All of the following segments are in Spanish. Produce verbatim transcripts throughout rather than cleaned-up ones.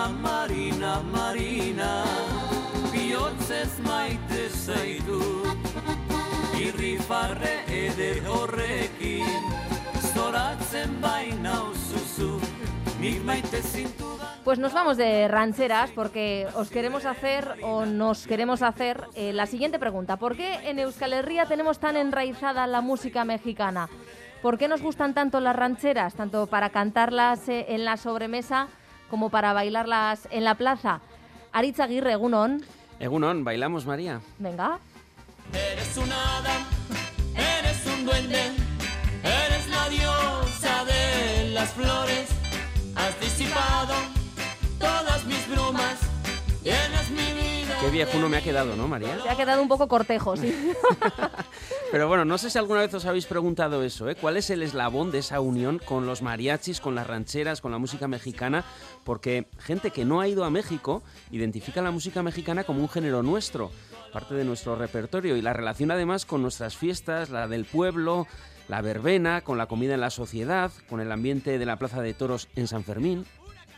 Marina, Marina, Marina, bihotzez maite zaitut, irrifarre eder horrekin, zoratzen baina uzuzu, nik maite zintudan. Pues nos vamos de rancheras porque os queremos hacer o nos queremos hacer eh, la siguiente pregunta. ¿Por qué en Euskal Herria tenemos tan enraizada la música mexicana? ¿Por qué nos gustan tanto las rancheras, tanto para cantarlas eh, en la sobremesa como para bailarlas en la plaza? Aritz Aguirre, egunon. Egunon, ¿bailamos, María? Venga. Eres un hada, eres un duende, eres la diosa de las flores, has disipado todas mis brumas, llenas mi vida. Qué viejuno me ha quedado, ¿no, María? Se ha quedado un poco cortejo, sí. Pero bueno, no sé si alguna vez os habéis preguntado eso, ¿eh? ¿Cuál es el eslabón de esa unión con los mariachis, con las rancheras, con la música mexicana? Porque gente que no ha ido a México identifica la música mexicana como un género nuestro, parte de nuestro repertorio, y la relaciona además con nuestras fiestas, la del pueblo, la verbena, con la comida en la sociedad, con el ambiente de la Plaza de Toros en San Fermín.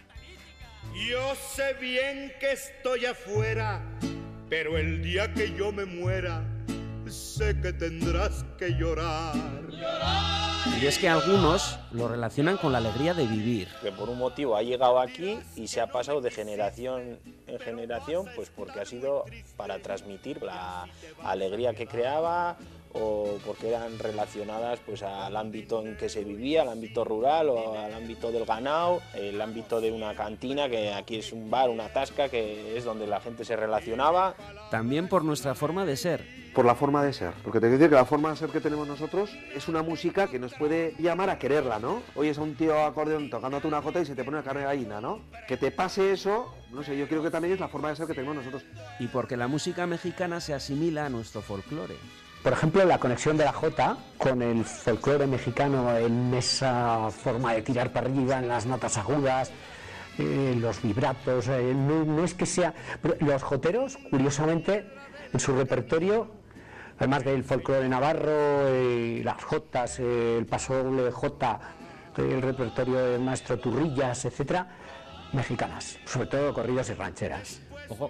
Yo sé bien que estoy afuera, pero el día que yo me muera, sé que tendrás que llorar. Y es que algunos lo relacionan con la alegría de vivir. Que por un motivo ha llegado aquí y se ha pasado de generación en generación, pues porque ha sido para transmitir la alegría que creaba, o porque eran relacionadas pues al ámbito en que se vivía, al ámbito rural o al ámbito del ganado, el ámbito de una cantina, que aquí es un bar, una tasca, que es donde la gente se relacionaba. También por nuestra forma de ser. Por la forma de ser, porque te quiero decir que la forma de ser que tenemos nosotros es una música que nos puede llamar a quererla, ¿no? Oyes a un tío acordeón tocándote una jota y se te pone una carne de gallina, ¿no? Que te pase eso, no sé, yo creo que también es la forma de ser que tenemos nosotros. Y porque la música mexicana se asimila a nuestro folclore. Por ejemplo, la conexión de la jota con el folclore mexicano en esa forma de tirar para arriba, en las notas agudas, eh, los vibratos, eh, no, no es que sea... Los joteros, curiosamente, en su repertorio, además del folclore navarro, eh, las jotas, eh, el paso doble de jota, eh, el repertorio del maestro Turrillas, etcétera, mexicanas, sobre todo corridos y rancheras. Ojo.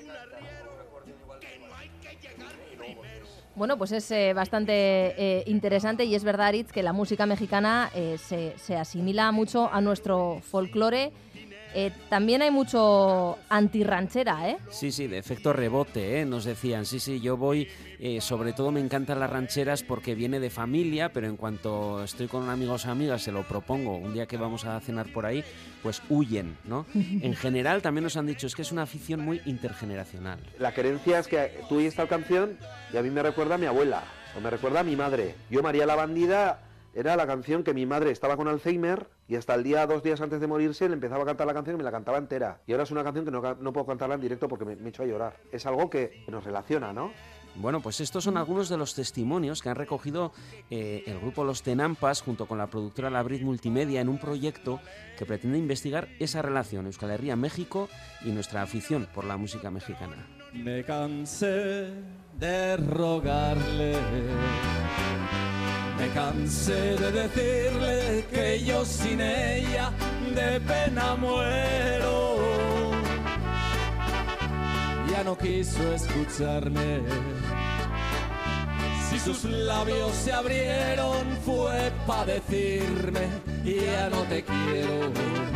Bueno, pues es eh, bastante eh, interesante, y es verdad, Aritz, que la música mexicana eh, se, se asimila mucho a nuestro folclore. Eh, también hay mucho antirranchera, ¿eh? Sí, sí, de efecto rebote, ¿eh? Nos decían, sí, sí, yo voy, eh, sobre todo me encantan las rancheras porque viene de familia, pero en cuanto estoy con amigos o amigas, se lo propongo, un día que vamos a cenar por ahí, pues huyen, ¿no? En general también nos han dicho, es que es una afición muy intergeneracional. La querencia es que tú oyes esta canción y a mí me recuerda a mi abuela, o me recuerda a mi madre. Yo, María la Bandida, era la canción que mi madre estaba con Alzheimer y hasta el día, dos días antes de morirse, le empezaba a cantar la canción y me la cantaba entera. Y ahora es una canción que no, no puedo cantarla en directo porque me, me echo a llorar. Es algo que nos relaciona, ¿no? Bueno, pues estos son algunos de los testimonios que han recogido eh, el grupo Los Tenampas junto con la productora Labrit Multimedia en un proyecto que pretende investigar esa relación Euskal Herria, México y nuestra afición por la música mexicana. Me cansé de rogarle, me cansé de decirle que yo sin ella de pena muero. Ya no quiso escucharme. Si sus labios se abrieron fue para decirme ya no te quiero.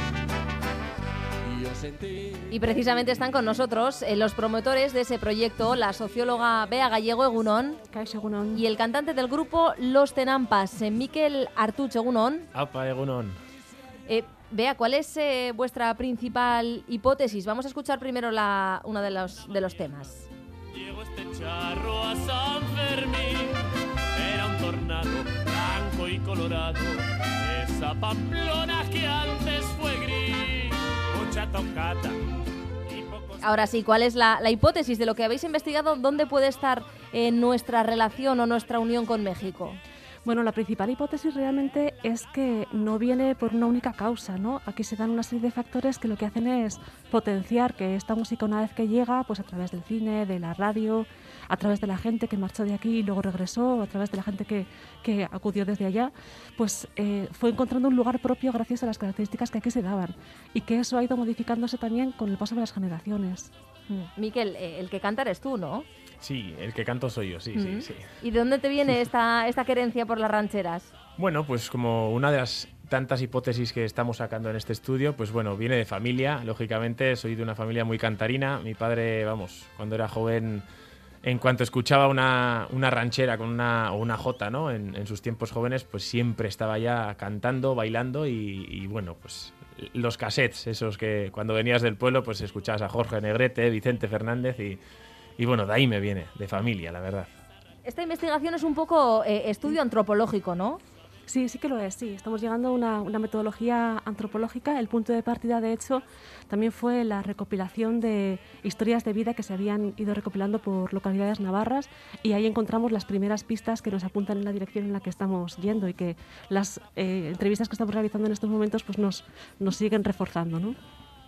Y precisamente están con nosotros eh, los promotores de ese proyecto, la socióloga Bea Gallego, egunon, egunon, y el cantante del grupo Los Tenampas, eh, Mikel Artuch, egunon. Apa, egunon. Eh, Bea, ¿cuál es eh, vuestra principal hipótesis? Vamos a escuchar primero la, uno de los, de los temas. Llegó este charro a San Fermín, era un tornado blanco y colorado, esa Pamplona que antes fue gris, mucha tocata. Ahora sí, ¿cuál es la, la hipótesis de lo que habéis investigado? ¿Dónde puede estar eh, nuestra relación o nuestra unión con México? Bueno, la principal hipótesis realmente es que no viene por una única causa, ¿no? Aquí se dan una serie de factores que lo que hacen es potenciar que esta música, una vez que llega, pues a través del cine, de la radio, a través de la gente que marchó de aquí y luego regresó, a través de la gente que, que acudió desde allá, pues eh, fue encontrando un lugar propio gracias a las características que aquí se daban y que eso ha ido modificándose también con el paso de las generaciones. Mm. Miquel, el que canta eres tú, ¿no? Sí, el que canto soy yo, sí, Mm. sí, sí. ¿Y de dónde te viene esta, esta querencia por las rancheras? Bueno, pues como una de las tantas hipótesis que estamos sacando en este estudio, pues bueno, viene de familia, lógicamente, soy de una familia muy cantarina. Mi padre, vamos, cuando era joven, en cuanto escuchaba una, una ranchera con una, o una jota, ¿no? En, en sus tiempos jóvenes, pues siempre estaba ya cantando, bailando y, y bueno, pues los cassettes, esos que cuando venías del pueblo, pues escuchabas a Jorge Negrete, Vicente Fernández y, y bueno, de ahí me viene, de familia, la verdad. Esta investigación es un poco eh, estudio antropológico, ¿no? Sí, sí que lo es, sí. Estamos llegando a una, una metodología antropológica. El punto de partida, de hecho, también fue la recopilación de historias de vida que se habían ido recopilando por localidades navarras y ahí encontramos las primeras pistas que nos apuntan en la dirección en la que estamos yendo y que las eh, entrevistas que estamos realizando en estos momentos pues nos, nos siguen reforzando, ¿no?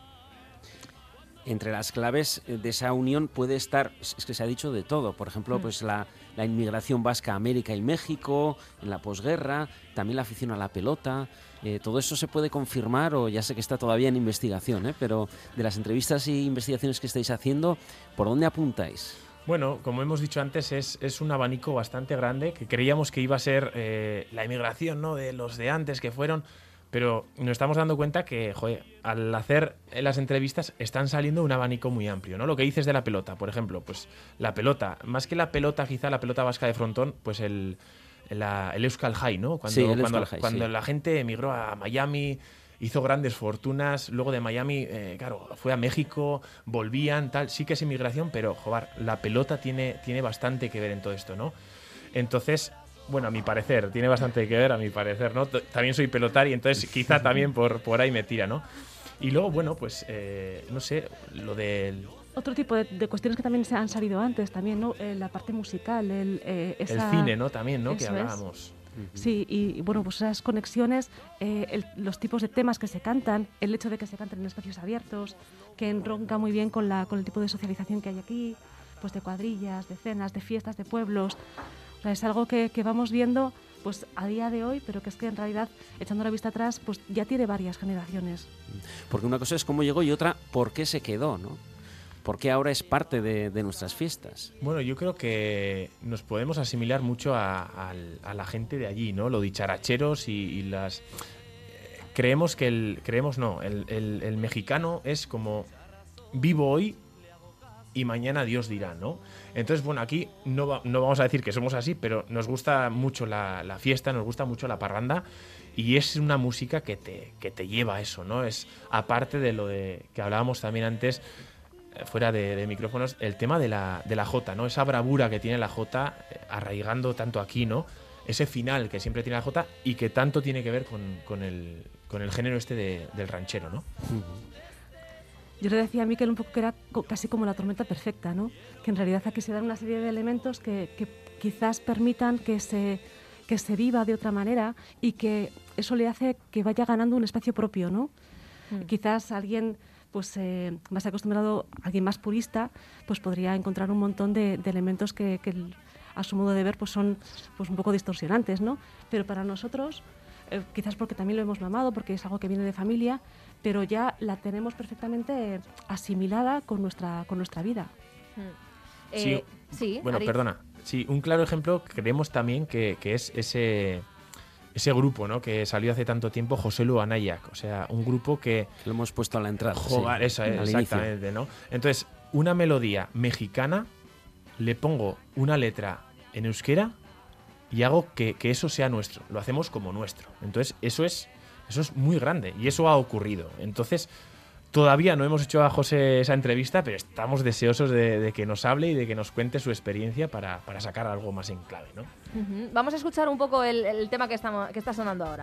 Entre las claves de esa unión puede estar, es que se ha dicho de todo, por ejemplo, mm. pues la, la inmigración vasca a América y México, en la posguerra, también la afición a la pelota, eh, todo eso se puede confirmar, o ya sé que está todavía en investigación, ¿eh? Pero de las entrevistas e investigaciones que estáis haciendo, ¿por dónde apuntáis? Bueno, como hemos dicho antes, es, es un abanico bastante grande, que creíamos que iba a ser eh, la inmigración, ¿no?, de los de antes que fueron. Pero nos estamos dando cuenta que, joder, al hacer las entrevistas están saliendo un abanico muy amplio, ¿no? Lo que dices de la pelota, por ejemplo, pues la pelota, más que la pelota, quizá la pelota vasca de frontón, pues el, la, el Euskal Jai, ¿no? Cuando, sí, el cuando, Euskal Jai, cuando sí. la gente emigró a Miami, hizo grandes fortunas, luego de Miami, eh, claro, fue a México, volvían, tal, sí que es inmigración, pero, joder, la pelota tiene, tiene bastante que ver en todo esto, ¿no? Entonces, bueno, a mi parecer, tiene bastante que ver, a mi parecer, ¿no? T- también soy pelotari, entonces quizá también por, por ahí me tira, ¿no? Y luego, bueno, pues, eh, no sé, lo del... Otro tipo de, de cuestiones que también se han salido antes, también, ¿no? Eh, la parte musical, el, eh, esa... el cine, ¿no? También, ¿no? Que Eso hablábamos. Es. Sí, y bueno, pues esas conexiones, eh, el, los tipos de temas que se cantan, el hecho de que se canten en espacios abiertos, que enronca muy bien con, la, con el tipo de socialización que hay aquí, pues de cuadrillas, de cenas, de fiestas, de pueblos. O sea, es algo que, que vamos viendo pues a día de hoy, pero que es que en realidad, echando la vista atrás, pues ya tiene varias generaciones. Porque una cosa es cómo llegó y otra, ¿por qué se quedó, no? ¿Por qué ahora es parte de, de nuestras fiestas? Bueno, yo creo que nos podemos asimilar mucho a, a, a la gente de allí, ¿no? Lo dicharacheros y, y las... Creemos que el... Creemos no, el, el, el mexicano es como vivo hoy y mañana Dios dirá, ¿no? Entonces, bueno, aquí no, va, no vamos a decir que somos así, pero nos gusta mucho la, la fiesta, nos gusta mucho la parranda y es una música que te, que te lleva a eso, ¿no? Es aparte de lo de que hablábamos también antes, fuera de, de micrófonos, el tema de la, de la jota, ¿no? Esa bravura que tiene la jota, eh, arraigando tanto aquí, ¿no? Ese final que siempre tiene la jota y que tanto tiene que ver con, con, el, con el género este de, del ranchero, ¿no? Uh-huh. Yo le decía a Miquel un poco que era co- casi como la tormenta perfecta, ¿no? Que en realidad aquí se dan una serie de elementos que, que quizás permitan que se, que se viva de otra manera y que eso le hace que vaya ganando un espacio propio, ¿no? Mm. Quizás alguien pues eh, más acostumbrado, alguien más purista, pues podría encontrar un montón de, de elementos que, que a su modo de ver pues son pues un poco distorsionantes, ¿no? Pero para nosotros, eh, quizás porque también lo hemos mamado, porque es algo que viene de familia, pero ya la tenemos perfectamente asimilada con nuestra, con nuestra vida. Mm. Sí, Eh, sí, bueno, Ari. perdona. Sí, un claro ejemplo creemos también que, que es ese... Ese grupo, ¿no? Que salió hace tanto tiempo, José Lu Anayak. O sea, un grupo que... Lo hemos puesto a la entrada. Joder, sí, eso es, al exactamente, ¿no? Entonces, una melodía mexicana, le pongo una letra en euskera y hago que, que eso sea nuestro. Lo hacemos como nuestro. Entonces, eso es, eso es muy grande y eso ha ocurrido. Entonces, todavía no hemos hecho a José esa entrevista, pero estamos deseosos de, de que nos hable y de que nos cuente su experiencia para, para sacar algo más en clave, ¿no? Uh-huh. Vamos a escuchar un poco el, el tema que, estamos, que está sonando ahora.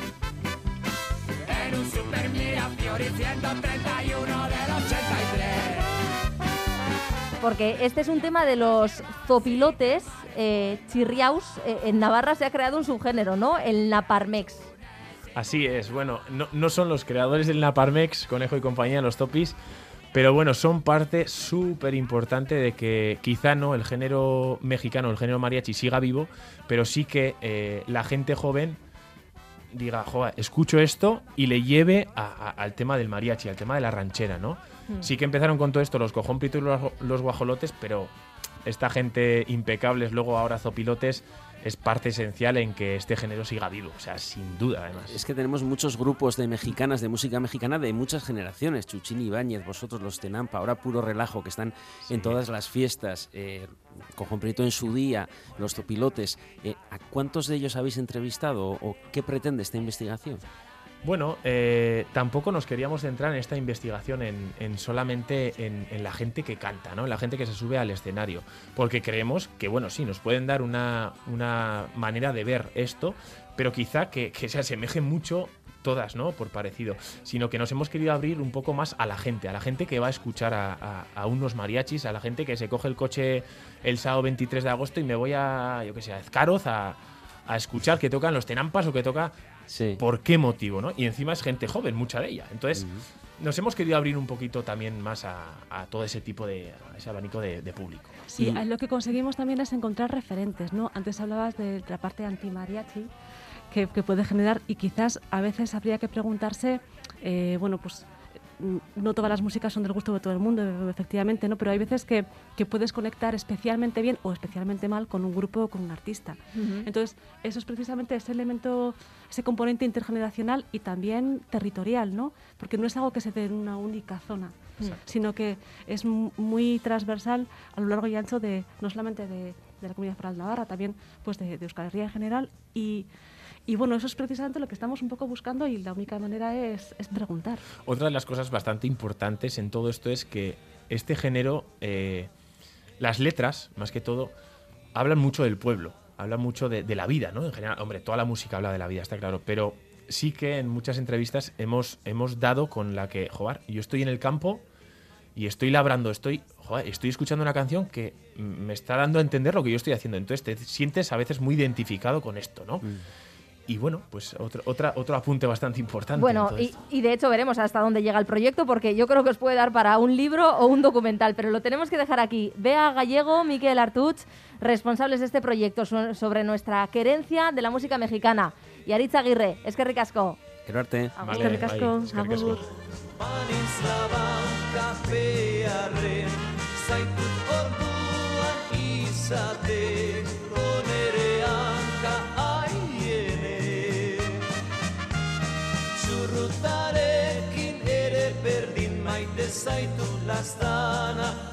En un Super Mirafiori ciento treinta y uno del ochenta y tres. Porque este es un tema de los zopilotes, eh, Chirriaus, eh, en Navarra se ha creado un subgénero, ¿no? El Naparmex. Así es, bueno, no, no son los creadores del Naparmex, Conejo y compañía, los Topis, pero bueno, son parte súper importante de que quizá no el género mexicano, el género mariachi siga vivo, pero sí que eh, la gente joven diga, joder, escucho esto y le lleve a, a, al tema del mariachi, al tema de la ranchera, ¿no? Mm. Sí que empezaron con todo esto los cojompritos y los, los guajolotes, pero esta gente impecables, luego ahora zopilotes, es parte esencial en que este género siga vivo, o sea, sin duda, además. Es que tenemos muchos grupos de mexicanas, de música mexicana, de muchas generaciones. Chuchín Ibáñez, vosotros los Tenampa, ahora Puro Relajo, que están sí. en todas las fiestas. Eh, Cojomprito en su día, los Zopilotes. Eh, ¿A cuántos de ellos habéis entrevistado o, o qué pretende esta investigación? Bueno, eh, tampoco nos queríamos centrar en esta investigación en, en solamente en, en la gente que canta, ¿no? En la gente que se sube al escenario, porque creemos que, bueno, sí, nos pueden dar una, una manera de ver esto, pero quizá que, que se asemejen mucho todas, ¿no? Por parecido, sino que nos hemos querido abrir un poco más a la gente, a la gente que va a escuchar a, a, a unos mariachis, a la gente que se coge el coche el sábado veintitrés de agosto y me voy a, yo qué sé, a Ezcaroz a, a escuchar que tocan los Tenampas o que toca... Sí. ¿Por qué motivo, no? Y encima es gente joven, mucha de ella. Entonces, uh-huh. nos hemos querido abrir un poquito también más a, a todo ese tipo de, a ese abanico de, de público. Sí, y lo que conseguimos también es encontrar referentes, ¿no? Antes hablabas de la parte anti-mariachi que, que puede generar, y quizás a veces habría que preguntarse, eh, bueno, pues no todas las músicas son del gusto de todo el mundo, efectivamente, ¿no? Pero hay veces que, que puedes conectar especialmente bien o especialmente mal con un grupo o con un artista. Uh-huh. Entonces, eso es precisamente ese elemento, ese componente intergeneracional y también territorial, ¿no? Porque no es algo que se dé en una única zona, exacto, sino que es muy transversal a lo largo y ancho de, no solamente de, de la Comunidad Foral de Navarra, también pues de, de Euskal Herria en general. Y Y bueno, eso es precisamente lo que estamos un poco buscando, y la única manera es, es preguntar. Otra de las cosas bastante importantes en todo esto es que este género, eh, las letras, más que todo, hablan mucho del pueblo, hablan mucho de, de la vida, ¿no? En general, hombre, toda la música habla de la vida, está claro, pero sí que en muchas entrevistas hemos, hemos dado con la que, joder, yo estoy en el campo y estoy labrando, estoy, joder, estoy escuchando una canción que me está dando a entender lo que yo estoy haciendo. Entonces te sientes a veces muy identificado con esto, ¿no? Mm. Y bueno, pues otro, otra, otro apunte bastante importante. Bueno, y, y de hecho veremos hasta dónde llega el proyecto, porque yo creo que os puede dar para un libro o un documental, pero lo tenemos que dejar aquí. Bea Gallego, Miquel Artuch, responsables de este proyecto so- sobre nuestra querencia de la música mexicana. Y Aritz Aguirre, eskerrik asko. Quiero arte. Vale, eskerrik asko. Agur. Zurrutarekin ere berdin maite zaitu lastana.